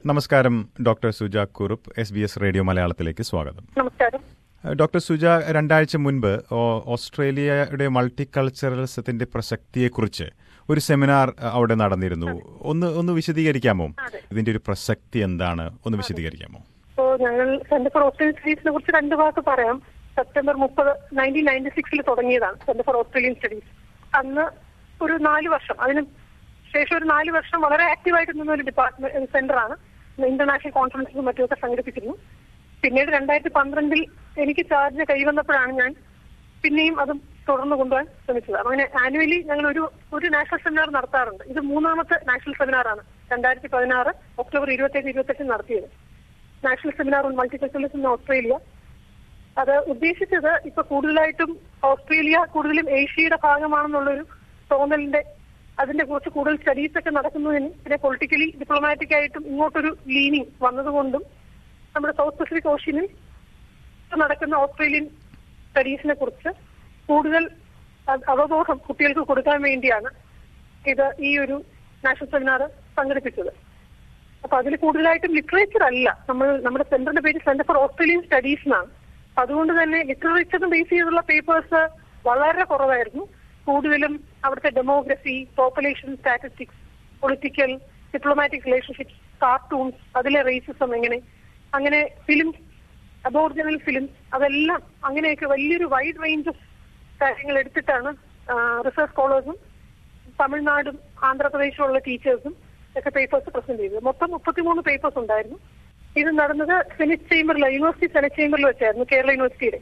നമസ്കാരം doctor Suja Kurup, SBS radio മലയാളത്തിലേക്ക് സ്വാഗതം. നമസ്കാരം ഡോക്ടർ സുജ, 2 ആഴ്ച മുൻപ് ഓസ്ട്രേലിയയുടെ മൾട്ടികൾച്ചറലിസത്തിന്റെ പ്രസക്തിയെക്കുറിച്ച് ഒരു സെമിനാർ അവിടെ നടന്നിരുന്നു. ഒന്ന് വിശദീകരിക്കാമോ? ഇതിന്റെ ഒരു പ്രസക്തി എന്താണ്? ഒന്ന് വിശദീകരിക്കാമോ? ഞങ്ങൾ സെന്റർ ഫോർ ഓസ്ട്രേലിയൻ സ്റ്റഡീസിനെ കുറിച്ച് 2 വാക്ക് പറയാം. സെപ്റ്റംബർ 30, 1996 തുടങ്ങിയതാണ് സെന്റർ ഫോർ ഓസ്ട്രേലിയൻ സ്റ്റഡീസ്. അന്ന് ഒരു 4 വർഷം, അതിന് ശേഷം ഒരു 4 വർഷം വളരെ ആക്റ്റീവായിട്ട് നിന്ന ഒരു ഡിപ്പാർട്ട്മെന്റ് സെന്ററാണ്. ഇന്റർനാഷണൽ കോൺഫറൻസും മറ്റുമൊക്കെ സംഘടിപ്പിച്ചിരുന്നു. പിന്നീട് 2012 എനിക്ക് ചാർജ് കൈവന്നപ്പോഴാണ് ഞാൻ പിന്നെയും അതും തുടർന്ന് കൊണ്ടുപോകാൻ ശ്രമിച്ചത്. അങ്ങനെ ആനുവലി ഞങ്ങൾ ഒരു നാഷണൽ സെമിനാർ നടത്താറുണ്ട്. ഇത് 3ാമത്തെ നാഷണൽ സെമിനാറാണ്. 2016 ഒക്ടോബർ 27-28 നടത്തിയത് national seminar on multiculturalism in Australia. അത് ഉദ്ദേശിച്ചത് ഇപ്പൊ കൂടുതലായിട്ടും ഓസ്ട്രേലിയ കൂടുതലും ഏഷ്യയുടെ ഭാഗമാണെന്നുള്ളൊരു തോന്നലിന്റെ അതിന്റെ കുറിച്ച് കൂടുതൽ സ്റ്റഡീസ് ഒക്കെ നടക്കുന്നതിന്, പിന്നെ പൊളിറ്റിക്കലി ഡിപ്ലോമാറ്റിക് ആയിട്ടും ഇങ്ങോട്ടൊരു ലീനിങ് വന്നതുകൊണ്ടും നമ്മുടെ സൗത്ത് പസഫിക് ഓഷ്യനിൽ നടക്കുന്ന ഓസ്ട്രേലിയൻ സ്റ്റഡീസിനെ കുറിച്ച് കൂടുതൽ അവബോധം കുട്ടികൾക്ക് കൊടുക്കാൻ വേണ്ടിയാണ് ഈ ഒരു നാഷണൽ സെമിനാർ സംഘടിപ്പിച്ചത്. അപ്പൊ അതിൽ കൂടുതലായിട്ടും ലിറ്ററേച്ചർ അല്ല, നമ്മുടെ സെന്ററിന്റെ പേര് സെന്റർ ഫോർ ഓസ്ട്രേലിയൻ സ്റ്റഡീസ് എന്നാണ്. അതുകൊണ്ട് തന്നെ ലിറ്ററേച്ചറിന് ബേസ് ചെയ്തുള്ള പേപ്പേഴ്സ് വളരെ കുറവായിരുന്നു. കൂടുതലും അവിടുത്തെ demography, population statistics, political, diplomatic relationships, cartoons, അതിലെ റേസിസം അങ്ങനെ ഫിലിംസ്, അബോറിജിനൽ ഫിലിംസ്, അതെല്ലാം അങ്ങനെയൊക്കെ വലിയൊരു വൈഡ് റേഞ്ച് ഓഫ് കാര്യങ്ങൾ എടുത്തിട്ടാണ് റിസർച്ച് സ്കോളേഴ്സും തമിഴ്നാടും ആന്ധ്രാപ്രദേശിലുള്ള ടീച്ചേഴ്സും ഒക്കെ പേപ്പേഴ്സ് പ്രസന്റ് ചെയ്തത്. മൊത്തം 33 പേപ്പേഴ്സ് ഉണ്ടായിരുന്നു. ഇത് നടന്നത് സെനറ്റ് ചേംബറിൽ, യൂണിവേഴ്സിറ്റി സെനറ്റ് ചേംബറിൽ വെച്ചായിരുന്നു, കേരള യൂണിവേഴ്സിറ്റിയുടെ.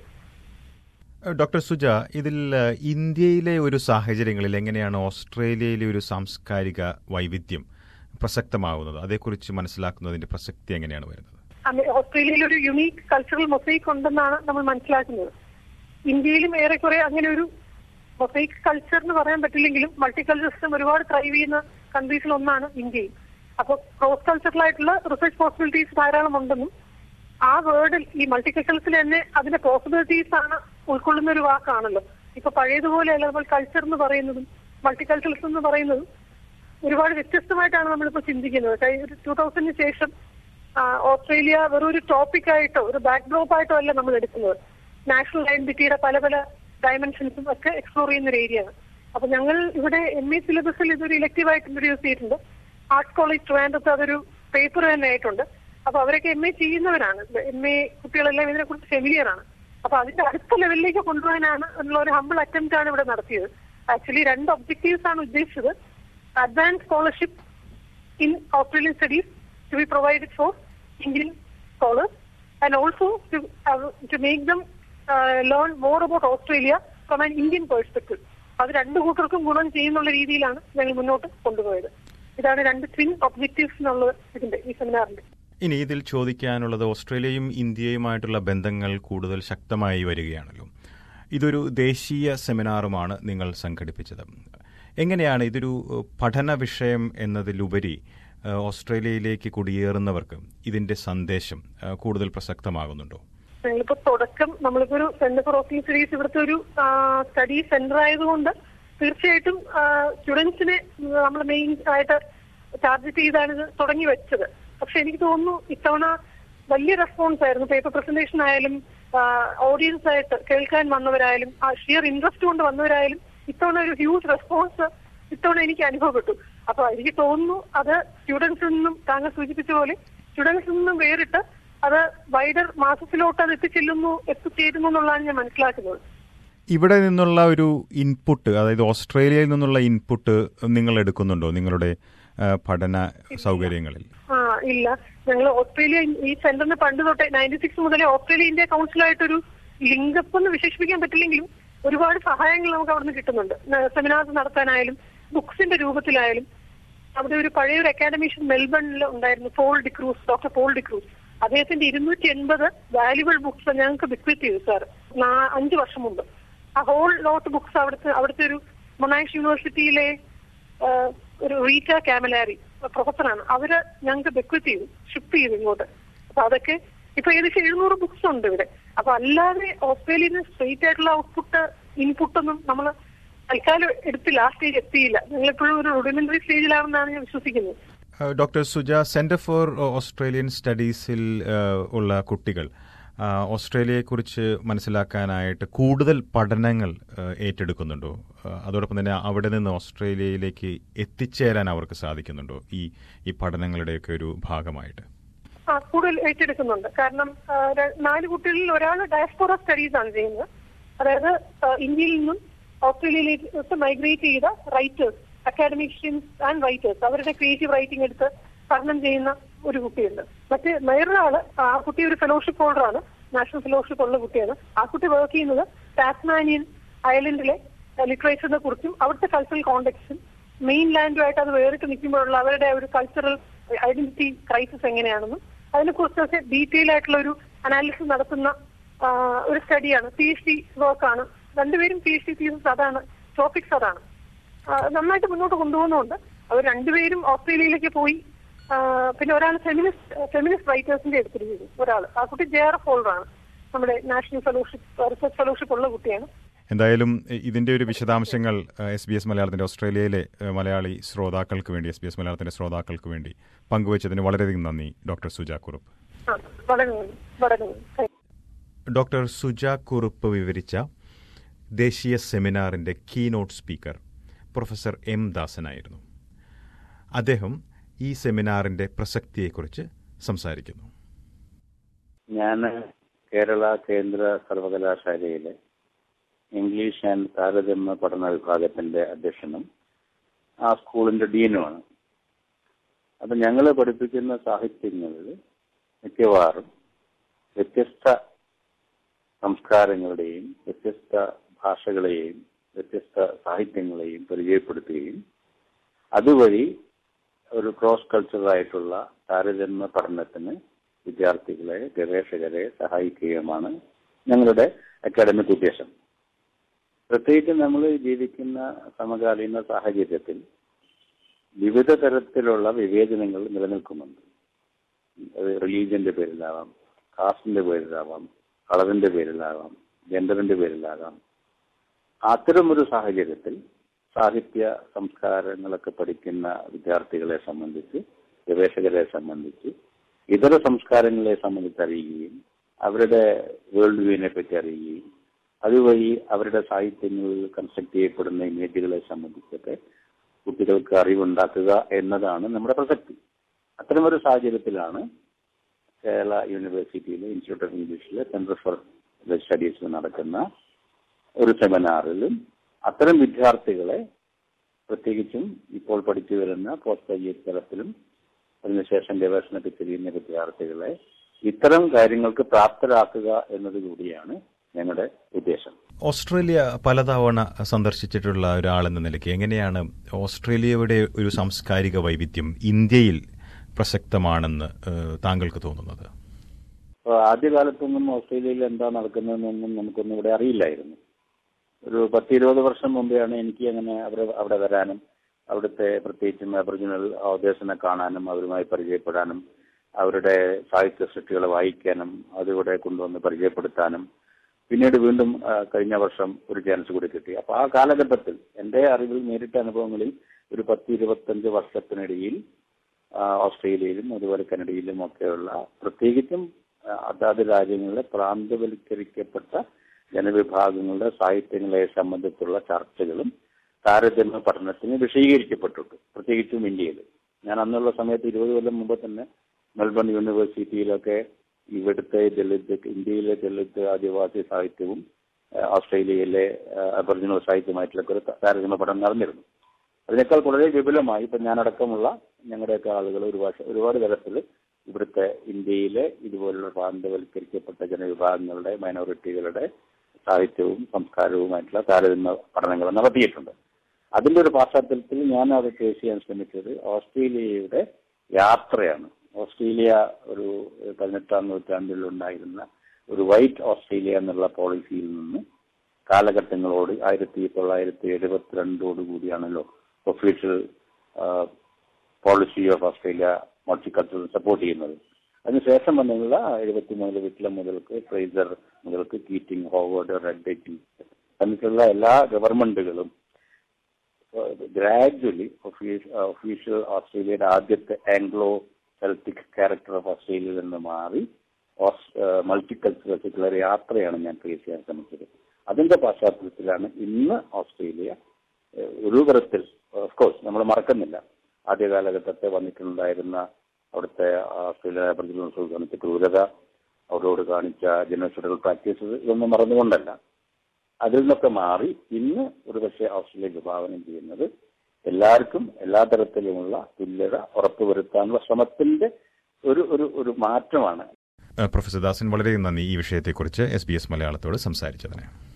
ഡോക്ടർ സുജ, ഇതിൽ ഇന്ത്യയിലെ ഒരു സാഹചര്യങ്ങളിൽ എങ്ങനെയാണ് ഓസ്ട്രേലിയയിലെ ഒരു സാംസ്കാരിക വൈവിധ്യം പ്രസക്തമാകുന്നത്? അതേക്കുറിച്ച് മനസ്സിലാക്കുന്നതിന്റെ പ്രസക്തി എങ്ങനെയാണ് വരുന്നത്? ഓസ്ട്രേലിയയിൽ ഒരു യുണീക്ക് കൾച്ചറൽ മൊസൈക്ക് ഉണ്ടെന്നാണ് നമ്മൾ മനസ്സിലാക്കുന്നത്. ഇന്ത്യയിലും ഏറെക്കുറെ അങ്ങനെ ഒരു മൊസൈക്ക് കൾച്ചർ എന്ന് പറയാൻ പറ്റില്ലെങ്കിലും മൾട്ടികൾച്ചറിസം ഒരുപാട് ത്രൈവ് ചെയ്യുന്ന കൺട്രീസിൽ ഒന്നാണ് ഇന്ത്യയിൽ. അപ്പോൾ ക്രോസ് കൾച്ചറലായിട്ടുള്ള റിസർച്ച് പോസിബിലിറ്റീസ് ധാരാളം ഉണ്ടെന്നും ആ വേർഡിൽ ഈ മൾട്ടികൾച്ചറൽസിൽ തന്നെ അതിന്റെ പോസിബിലിറ്റീസ് ആണ് ഉൾക്കൊള്ളുന്ന ഒരു വാക്കാണല്ലോ. ഇപ്പൊ പഴയതുപോലെയല്ല നമ്മൾ കൾച്ചർ എന്ന് പറയുന്നതും മൾട്ടികൾച്ചറലിസം എന്ന് പറയുന്നതും ഒരുപാട് വ്യത്യസ്തമായിട്ടാണ് നമ്മളിപ്പോ ചിന്തിക്കുന്നത്. 2000 ശേഷം ഓസ്ട്രേലിയ വെറും ഒരു ടോപ്പിക്കായിട്ടോ ഒരു ബാക്ക്ഡ്രോപ്പ് ആയിട്ടോ അല്ല നമ്മൾ എടുക്കുന്നത്. നാഷണൽ ഐഡന്റിറ്റിയുടെ പല ഡയമെൻഷൻസും ഒക്കെ എക്സ്പ്ലോർ ചെയ്യുന്ന ഒരു ഏരിയയാണ്. അപ്പൊ ഞങ്ങൾ ഇവിടെ MA സിലബസിൽ ഇതൊരു ഇലക്റ്റീവായിട്ട് ഇൻട്രൊഡ്യൂസ് ചെയ്തിട്ടുണ്ട്. ആർട്സ് കോളേജ് ട്രിവാൻഡ്രത്ത് അതൊരു പേപ്പർ തന്നെ ആയിട്ടുണ്ട്. അപ്പൊ അവരൊക്കെ MA ചെയ്യുന്നവരാണ്, MA കുട്ടികളെല്ലാം ഇതിനെ കുറിച്ച് ഫെമിലിയർ ആണ്. അപ്പൊ അതിന്റെ അടുത്ത ലെവലിലേക്ക് കൊണ്ടുപോകാനാണ് എന്നുള്ള ഒരു ഹംബിൾ അറ്റംപ്റ്റ് ആണ് ഇവിടെ നടത്തിയത്. ആക്ച്വലി 2 ഒബ്ജക്റ്റീവ്സ് ആണ് ഉദ്ദേശിച്ചത്. Advance scholarship in Australian studies to be provided for Indian scholars, and also to make them learn more about Australia from an Indian perspective. അത് 2 കൂട്ടർക്കും ഗുണം ചെയ്യുന്നുള്ള രീതിയിലാണ് ഞങ്ങൾ മുന്നോട്ട് കൊണ്ടുപോയത്. ഇതാണ് 2 ട്വിൻ ഒബ്ജക്റ്റീവ്സ് എന്നുള്ളത് ഇതിന്റെ ഈ സെമിനാറിന്റെ. ഇനി ഇതിൽ ചോദിക്കാനുള്ളത്, ഓസ്ട്രേലിയയും ഇന്ത്യയുമായിട്ടുള്ള ബന്ധങ്ങൾ കൂടുതൽ ശക്തമായി വരികയാണല്ലോ. ഇതൊരു ദേശീയ സെമിനാറുമാണ് നിങ്ങൾ സംഘടിപ്പിച്ചത്. എങ്ങനെയാണ് ഇതൊരു പഠന വിഷയം എന്നതിലുപരി ഓസ്ട്രേലിയയിലേക്ക് കുടിയേറുന്നവർക്ക് ഇതിന്റെ സന്ദേശം കൂടുതൽ പ്രസക്തമാകുന്നുണ്ടോ? ഞങ്ങളിപ്പോ തുടക്കം നമ്മളിപ്പോ ഒരു സെന്റർ ഫോർ ഓസ്ട്രേലിയൻ സ്റ്റഡീസ് ഇവിടുത്തെ ഒരു സ്റ്റഡി സെന്റർ ആയതുകൊണ്ട് തീർച്ചയായിട്ടും സ്റ്റുഡൻസിനെ നമ്മൾ മെയിൻ ആയിട്ട് ടാർഗറ്റ് ചെയ്താണ് ഇത് തുടങ്ങി വെച്ചത്. പക്ഷെ എനിക്ക് തോന്നുന്നു ഇത്തവണ വലിയ റെസ്പോൺസ് ആയിരുന്നു. പേപ്പർ പ്രസന്റേഷൻ ആയാലും ഓഡിയൻസ് ആയിട്ട് കേൾക്കാൻ വന്നവരായാലും ഷിയർ ഇൻട്രസ്റ്റ് കൊണ്ട് വന്നവരായാലും ഇത്തവണ ഒരു ഹ്യൂജ് റെസ്പോൺസ് ഇത്തവണ എനിക്ക് അനുഭവപ്പെട്ടു. അപ്പൊ എനിക്ക് തോന്നുന്നു അത് സ്റ്റുഡൻസിൽ നിന്നും താങ്കൾ സൂചിപ്പിച്ച പോലെ സ്റ്റുഡൻസിൽ നിന്നും വേറിട്ട് അത് വൈഡർ മാസത്തിലോട്ട് അത് എത്തിച്ചേരുന്നു എന്നുള്ളതാണ് ഞാൻ മനസ്സിലാക്കുന്നത്. ഇവിടെ നിന്നുള്ള ഒരു ഇൻപുട്ട്, അതായത് ഓസ്ട്രേലിയയിൽ നിന്നുള്ള ഇൻപുട്ട് നിങ്ങൾ എടുക്കുന്നുണ്ടോ നിങ്ങളുടെ പഠന സൗകര്യങ്ങളിൽ? ഇല്ല, ഞങ്ങൾ ഓസ്ട്രേലിയ ഈ സെന്ററിന് പണ്ട് തൊട്ടേ 96 മുതലേ ഓസ്ട്രേലിയ ഇന്ത്യ കൗൺസിലായിട്ടൊരു ലിങ്കപ്പ് എന്ന് വിശേഷിപ്പിക്കാൻ പറ്റില്ലെങ്കിലും ഒരുപാട് സഹായങ്ങൾ നമുക്ക് അവിടെ നിന്ന് കിട്ടുന്നുണ്ട്. സെമിനാർസ് നടത്താനായാലും ബുക്സിന്റെ രൂപത്തിലായാലും. അവിടെ ഒരു പഴയൊരു അക്കാഡമീഷ്യൻ മെൽബണിൽ ഉണ്ടായിരുന്നു, ഡോക്ടർ പോൾ ഡിക്രൂസ്. അദ്ദേഹത്തിന്റെ 280 വാല്യുബിൾ ബുക്സ് ഞങ്ങൾക്ക് ബിക്വിറ്റ് ചെയ്തു സാർ 5 വർഷം മുമ്പ്. ആ ഹോൾ ലോട്ട് ബുക്സ് അവിടുത്തെ ഒരു മൊണാഷ് യൂണിവേഴ്സിറ്റിയിലെ ഒരു റീറ്റ കാമലാരി പ്രൊഫസറാണ്, അവര് ഞങ്ങൾക്ക് ബിക്വിറ്റ് ചെയ്തു, ഷിപ്പ് ചെയ്തു ഇങ്ങോട്ട്. അപ്പൊ അതൊക്കെ ഇപ്പൊ ഏകദേശം 700 ബുക്സ് ഉണ്ട് ഇവിടെ. അപ്പൊ അല്ലാതെ ഓസ്ട്രേലിയയിൽ നിന്ന് സ്ട്രെയിറ്റ് ആയിട്ടുള്ള ഇൻപുട്ടൊന്നും നമ്മൾ തൽക്കാലം എടുത്തില്ല, ആ സ്റ്റേജ് എത്തിയില്ല. ഞങ്ങളിപ്പോഴും ഒരു റൂഡിമെന്ററി സ്റ്റേജിലാണെന്നാണ് ഞാൻ വിശ്വസിക്കുന്നത്. Doctor Suja, centre for Australian സ്റ്റഡീസിൽ ഉള്ള കുട്ടികൾ ഓസ്ട്രേലിയയെക്കുറിച്ച് മനസ്സിലാക്കാനായിട്ട് കൂടുതൽ പഠനങ്ങൾ ഏറ്റെടുക്കുന്നുണ്ടോ? അതോടൊപ്പം തന്നെ അവിടെ നിന്ന് ഓസ്ട്രേലിയയിലേക്ക് എത്തിച്ചേരാൻ അവർക്ക് സാധിക്കുന്നുണ്ടോ ഈ പഠനങ്ങളുടെയൊക്കെ ഒരു ഭാഗമായിട്ട്? കൂടുതൽ ഏറ്റെടുക്കുന്നുണ്ട്. കാരണം 4 കുട്ടികളിൽ ഒരാൾ ഡയസ്പോറ സ്റ്റഡീസ് ആണ് ചെയ്യുന്നത്. അതായത് ഇന്ത്യയിൽ നിന്നും ഓസ്ട്രേലിയയിലേക്ക് മൈഗ്രേറ്റ് ചെയ്ത റൈറ്റേഴ്സ്, അക്കാഡമിഷ്യൻസ് ആൻഡ് റൈറ്റേഴ്സ്, അവരുടെ ക്രിയേറ്റീവ് റൈറ്റിംഗ് എടുത്ത് പഠനം ചെയ്യുന്ന ഒരു കുട്ടിയുണ്ട്. വേറൊരാള്, ആ കുട്ടി ഒരു ഫെലോഷിപ്പ് ഹോൾഡറാണ്, നാഷണൽ ഫെലോഷിപ്പ് ഉള്ള കുട്ടിയാണ്. ആ കുട്ടി വർക്ക് ചെയ്യുന്നത് ടാസ്മാനിയൻ ഐലൻഡിലെ ലിറ്ററേച്ചറിനെ കുറിച്ചും അവിടുത്തെ കൾച്ചറൽ കോണ്ടെക്സ്റ്റും മെയിൻ ലാൻഡുമായിട്ട് അത് വേറിട്ട് നിൽക്കുമ്പോഴുള്ള അവരുടെ ഒരു കൾച്ചറൽ ഐഡന്റിറ്റി ക്രൈസിസ് എങ്ങനെയാണെന്നും അതിനെക്കുറിച്ചൊക്കെ ഡീറ്റെയിൽ ആയിട്ടുള്ള ഒരു അനാലിസിസ് നടത്തുന്ന ഒരു സ്റ്റഡിയാണ്. PhD വർക്കാണ്. 2 പേരും PhD തീസിസ് അതാണ്, ടോപ്പിക്സ് അതാണ്. നന്നായിട്ട് മുന്നോട്ട് കൊണ്ടുപോകുന്നുണ്ട്. അവർ 2 പേരും ഓസ്ട്രേലിയയിലേക്ക് പോയി. പിന്നെ ഒരാൾ ഫെമിനിസ്റ്റ് റൈറ്റേഴ്സിന്റെ എടുത്തിരിക്കുന്നു. ഒരാൾ, ആ കുട്ടി JRF ഹോൾഡറാണ്, നമ്മുടെ നാഷണൽ ഫെലോഷിപ്പ് റിസർച്ച് ഫെലോഷിപ്പ് ഉള്ള കുട്ടിയാണ്. എന്തായാലും ഇതിന്റെ ഒരു വിശദാംശങ്ങൾ SBS മലയാളത്തിന്റെ ഓസ്ട്രേലിയയിലെ മലയാളി ശ്രോതാക്കൾക്ക് വേണ്ടി, SBS മലയാളത്തിന്റെ ശ്രോതാക്കൾക്ക് വേണ്ടി പങ്കുവച്ചതിന് വളരെയധികം നന്ദി ഡോക്ടർ സുജ കുറുപ്പ്. ഡോക്ടർ സുജ കുറുപ്പ് വിവരിച്ച ദേശീയ സെമിനാറിന്റെ കീനോട്ട് സ്പീക്കർ പ്രൊഫസർ M. ദാസനായിരുന്നു. അദ്ദേഹം ഈ സെമിനാറിന്റെ പ്രസക്തിയെക്കുറിച്ച് സംസാരിക്കുന്നു. ഞാൻ കേരള കേന്ദ്ര സർവകലാശാലയിലെ ഇംഗ്ലീഷ് ആൻഡ് താരതമ്യ പഠന വിഭാഗത്തിന്റെ അധ്യക്ഷനും ആ സ്കൂളിന്റെ ഡീനുമാണ്. അപ്പം ഞങ്ങൾ പഠിപ്പിക്കുന്ന സാഹിത്യങ്ങളിൽ മിക്കവാറും വ്യത്യസ്ത സംസ്കാരങ്ങളുടെയും വ്യത്യസ്ത ഭാഷകളെയും വ്യത്യസ്ത സാഹിത്യങ്ങളെയും പരിചയപ്പെടുത്തുകയും അതുവഴി ഒരു ക്രോസ് കൾച്ചറായിട്ടുള്ള താരതമ്യ പഠനത്തിന് വിദ്യാർത്ഥികളെ, ഗവേഷകരെ സഹായിക്കുകയുമാണ് ഞങ്ങളുടെ അക്കാഡമിക് ഉദ്ദേശം. പ്രത്യേകിച്ച് നമ്മൾ ജീവിക്കുന്ന സമകാലീന സാഹചര്യത്തിൽ വിവിധ തരത്തിലുള്ള വിവേചനങ്ങൾ നിലനിൽക്കുന്നുണ്ട്. അത് റിലീജിയന്റെ പേരിലാവാം, കാസ്റ്റിന്റെ പേരിലാവാം, കളറിന്റെ പേരിലാകാം, ജെൻഡറിന്റെ പേരിലാകാം. അത്തരമൊരു സാഹചര്യത്തിൽ സാഹിത്യ സംസ്കാരങ്ങളൊക്കെ പഠിക്കുന്ന വിദ്യാർത്ഥികളെ സംബന്ധിച്ച്, ഗവേഷകരെ സംബന്ധിച്ച്, ഇതര സംസ്കാരങ്ങളെ സംബന്ധിച്ച് അറിയുകയും അവരുടെ വേൾഡ് വ്യൂവിനെ പറ്റി അറിയുകയും അതുവഴി അവരുടെ സാഹിത്യങ്ങളിൽ കൺസ്ട്രക്ട് ചെയ്യപ്പെടുന്ന ഇമേജുകളെ സംബന്ധിച്ചൊക്കെ കുട്ടികൾക്ക് അറിവുണ്ടാക്കുക എന്നതാണ് നമ്മുടെ പ്രസക്തി. അത്തരമൊരു സാഹചര്യത്തിലാണ് കേരള യൂണിവേഴ്സിറ്റിയിലെ ഇൻസ്റ്റിറ്റ്യൂട്ട് ഓഫ് ഇംഗ്ലീഷിലെ സെന്റർ ഫോർ സ്റ്റഡീസിൽ നടക്കുന്ന ഒരു സെമിനാറിലും അത്തരം വിദ്യാർത്ഥികളെ, പ്രത്യേകിച്ചും ഇപ്പോൾ പഠിച്ചു വരുന്ന പോസ്റ്റ് ഗ്രാജുവേറ്റ് തലത്തിലും അതിനുശേഷം ഗവേഷണത്തിൽ ചെയ്യുന്ന വിദ്യാർത്ഥികളെ ഇത്തരം കാര്യങ്ങൾക്ക് പ്രാപ്തരാക്കുക എന്നതുകൂടിയാണ് ഞങ്ങളുടെ ഉദ്ദേശം. ഓസ്ട്രേലിയ പലതവണ സന്ദർശിച്ചിട്ടുള്ള ഒരാളെന്ന നിലയ്ക്ക് എങ്ങനെയാണ് ഓസ്ട്രേലിയയുടെ ഒരു സാംസ്കാരിക വൈവിധ്യം ഇന്ത്യയിൽ പ്രസക്തമാണെന്ന് താങ്കൾക്ക് തോന്നുന്നത്? ആദ്യകാലത്തൊന്നും ഓസ്ട്രേലിയയിൽ എന്താ നടക്കുന്നതെന്നൊന്നും നമുക്കൊന്നും ഇവിടെ അറിയില്ലായിരുന്നു. ഒരു 10-20 വർഷം മുമ്പെയാണ് എനിക്ക് അങ്ങനെ അവിടെ വരാനും അവിടുത്തെ പ്രത്യേകിച്ചും അബോറിജിനൽ ഓതേഴ്സിനെ കാണാനും അവരുമായി പരിചയപ്പെടാനും അവരുടെ സാഹിത്യ സൃഷ്ടികളെ വായിക്കാനും അതിവിടെ കൊണ്ടുവന്ന് പരിചയപ്പെടുത്താനും പിന്നീട് വീണ്ടും കഴിഞ്ഞ വർഷം ഒരു ചാൻസ് കൂടി കിട്ടി. അപ്പൊ ആ കാലഘട്ടത്തിൽ എന്റെ അറിവിൽ നേരിട്ട അനുഭവങ്ങളിൽ ഒരു 10-25 വർഷത്തിനിടയിൽ ഓസ്ട്രേലിയയിലും അതുപോലെ കനഡയിലും ഒക്കെയുള്ള പ്രത്യേകിച്ചും അതാത് രാജ്യങ്ങളിലെ പ്രാന്തവൽക്കരിക്കപ്പെട്ട ജനവിഭാഗങ്ങളുടെ സാഹിത്യങ്ങളെ സംബന്ധിച്ചുള്ള ചർച്ചകളും താരതമ്യ പഠനത്തിന് വിശദീകരിക്കപ്പെട്ടിട്ടുണ്ട്, പ്രത്യേകിച്ചും ഇന്ത്യയിൽ. ഞാൻ അന്നുള്ള സമയത്ത് 20 കൊല്ലം മുമ്പ് തന്നെ മെൽബൺ യൂണിവേഴ്സിറ്റിയിലൊക്കെ ഇവിടുത്തെ ഇന്ത്യയിലെ ദളിത് ആദിവാസി സാഹിത്യവും ഓസ്ട്രേലിയയിലെ അബോറിജിനൽ സാഹിത്യമായിട്ടുള്ള ഒരു താരതമ്യ പഠനം നടന്നിരുന്നു. അതിനേക്കാൾ വളരെ വിപുലമായി ഇപ്പം ഞാനടക്കമുള്ള ഞങ്ങളുടെയൊക്കെ ആളുകൾ ഒരുപാട് തരത്തിൽ ഇവിടുത്തെ ഇന്ത്യയിലെ ഇതുപോലുള്ള പ്രാന്തവൽക്കരിക്കപ്പെട്ട ജനവിഭാഗങ്ങളുടെ മൈനോറിറ്റികളുടെ സാഹിത്യവും സംസ്കാരവുമായിട്ടുള്ള താരതമ്യ പഠനങ്ങൾ നടത്തിയിട്ടുണ്ട്. അതിന്റെ ഒരു പശ്ചാത്തലത്തിൽ ഞാൻ അത് കേസ് ചെയ്യാൻ ശ്രമിച്ചത് ഓസ്ട്രേലിയയുടെ യാത്രയാണ്. ഓസ്ട്രേലിയ ഒരു 18ാം നൂറ്റാണ്ടിൽ ഉണ്ടായിരുന്ന ഒരു വൈറ്റ് ഓസ്ട്രേലിയ എന്നുള്ള പോളിസിയിൽ നിന്ന് കാലഘട്ടങ്ങളോട് 1972 കൂടിയാണല്ലോ official policy of Australia multicultural support ചെയ്യുന്നത്. അതിനുശേഷം വന്നുള്ള 73 വിപ്ലവം മുതൽക്ക് ഫ്രേസർ മുതൽക്ക് കീറ്റിംഗ്, ഹോവാർഡ്, റെഡ്ബേക്കിംഗ് എന്നിട്ടുള്ള എല്ലാ ഗവൺമെന്റുകളും ഗ്രാജുവലി ഒഫീഷ്യൽ ഓസ്ട്രേലിയയുടെ ആദ്യത്തെ ആംഗ്ലോ സെൽറ്റിക് ക്യാരക്ടർ ഓഫ് ഓസ്ട്രേലിയയിൽ നിന്ന് മാറി മൾട്ടിക്കൾച്ചറൽ സെക്യുലർ യാത്രയാണ് ഞാൻ ഫേസ് ചെയ്യാൻ ശ്രമിച്ചത്. അതിന്റെ പശ്ചാത്തലത്തിലാണ് ഇന്ന് ഓസ്ട്രേലിയ ഒരു തരത്തിൽ, ഓഫ്കോഴ്സ് നമ്മൾ മറക്കുന്നില്ല, ആദ്യ കാലഘട്ടത്തെ വന്നിട്ടുണ്ടായിരുന്ന അവിടുത്തെ ഓസ്ട്രേലിയ അബോറിജിനൽ കാണിച്ച ക്രൂരത, അവരോട് കാണിച്ച ജനോസൈഡൽ പ്രാക്ടീസസ്, ഇതൊന്നും മറന്നുകൊണ്ടല്ല. അതിൽ നിന്നൊക്കെ മാറി ഇന്ന് ഒരുപക്ഷെ ഓസ്ട്രേലിയ വിഭാവനം ചെയ്യുന്നത് എല്ലാവർക്കും എല്ലാ തരത്തിലുമുള്ള തുല്യത ഉറപ്പുവരുത്താനുള്ള ശ്രമത്തിന്റെ ഒരു മാറ്റമാണ്. പ്രൊഫസർ ദാസൻ, വളരെ നന്ദി ഈ വിഷയത്തെക്കുറിച്ച് SBS മലയാളത്തോട് സംസാരിച്ചതിന്.